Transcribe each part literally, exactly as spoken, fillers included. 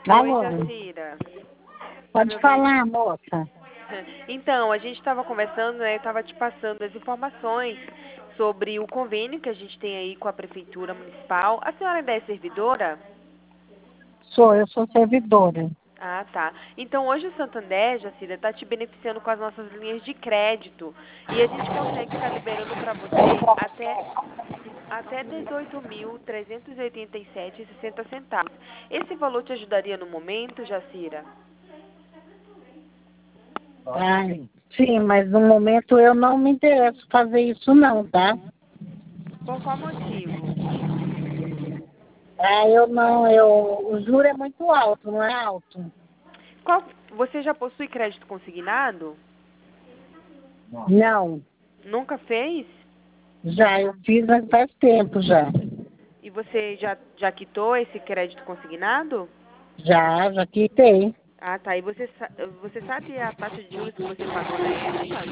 Oi, Alô? Jacira. Tá me Pode ouvindo? falar, moça. Então, a gente estava conversando, né? Eu estava te passando as informações sobre o convênio que a gente tem aí com a Prefeitura Municipal. A senhora ainda é servidora? Sou, eu sou servidora. Ah, tá. Então, hoje o Santander, Jacira, está te beneficiando com as nossas linhas de crédito. E a gente consegue estar liberando para você até, até dezoito mil trezentos e oitenta e sete reais e sessenta centavos. Esse valor te ajudaria no momento, Jacira? Ai, sim, mas no momento eu não me interesso fazer isso não, tá? Por qual motivo? Ah, eu não, eu, o juro é muito alto, não é alto? Qual, você já possui crédito consignado? Não, Nunca fez? já, eu fiz, mas faz tempo já. E você já, já quitou esse crédito consignado? Já, já quitei. Ah, tá. E você, sa- você sabe a taxa de juros que você pagou na época?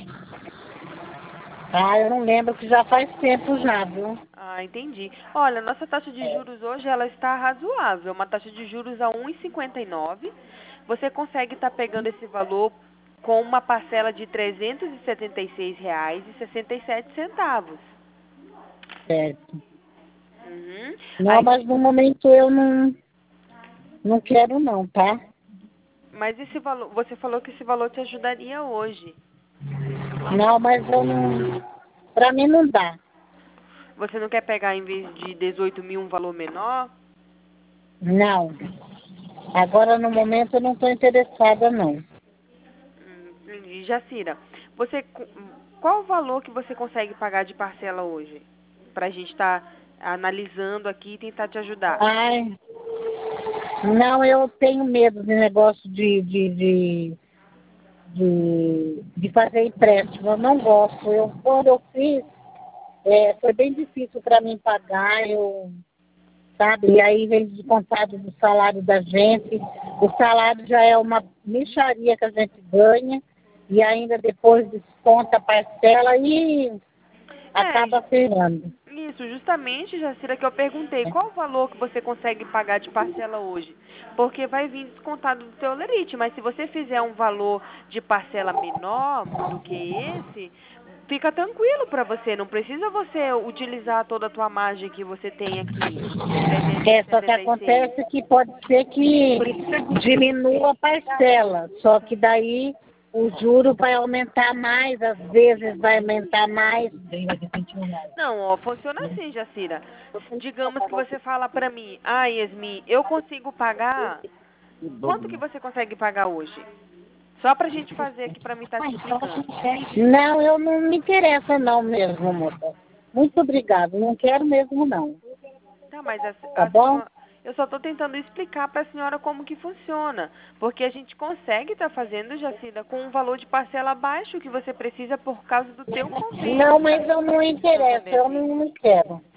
Ah, eu não lembro que já faz tempo já, viu? Ah, entendi. Olha, nossa taxa de juros hoje ela está razoável, uma taxa de juros a um vírgula cinquenta e nove. Você consegue estar pegando esse valor com uma parcela de trezentos e setenta e seis reais e sessenta e sete centavos. Certo. Uhum. Não, Aí, mas no momento eu não, não quero não, tá? mas esse valor, você falou que esse valor te ajudaria hoje. Não, mas eu não, pra mim não dá. Você não quer pegar em vez de dezoito mil um valor menor? Não. Agora no momento eu não estou interessada não. Hum, entendi. Jacira, você, co- qual o valor que você consegue pagar de parcela hoje? Para a gente estar analisando aqui e tentar te ajudar. Ai, não, eu tenho medo de negócio de, de, de, de, de fazer empréstimo. Eu não gosto. Eu, quando eu fiz, é, foi bem difícil para mim pagar, eu, sabe? E aí vem descontado do salário da gente. O salário já é uma mixaria que a gente ganha e ainda depois desconta a parcela e É, acaba ferrando. isso, justamente, Jacira, que eu perguntei qual o valor que você consegue pagar de parcela hoje. Porque vai vir descontado do seu lerite, mas se você fizer um valor de parcela menor do que esse, fica tranquilo para você. Não precisa você utilizar toda a tua margem que você tem aqui, de trezentos e É, só que setenta e seis. acontece que pode ser que diminua a parcela, só que daí o juro vai aumentar mais, às vezes vai aumentar mais. Não, ó, funciona assim, Jacira. Digamos que você fala para mim, ah, Yasmin, eu consigo pagar. Quanto que você consegue pagar hoje? Só pra gente fazer aqui pra mim estar te explicando. Não, eu não me interessa não mesmo, moça. Muito obrigada, não quero mesmo não, Tá, mas a, tá a bom? senhora, eu só tô tentando explicar pra senhora como que funciona. Porque a gente consegue estar fazendo, Jacira, com um valor de parcela baixo que você precisa por causa do teu Não, convênio, mas eu não Santander interesso, eu Livre. não, não quero.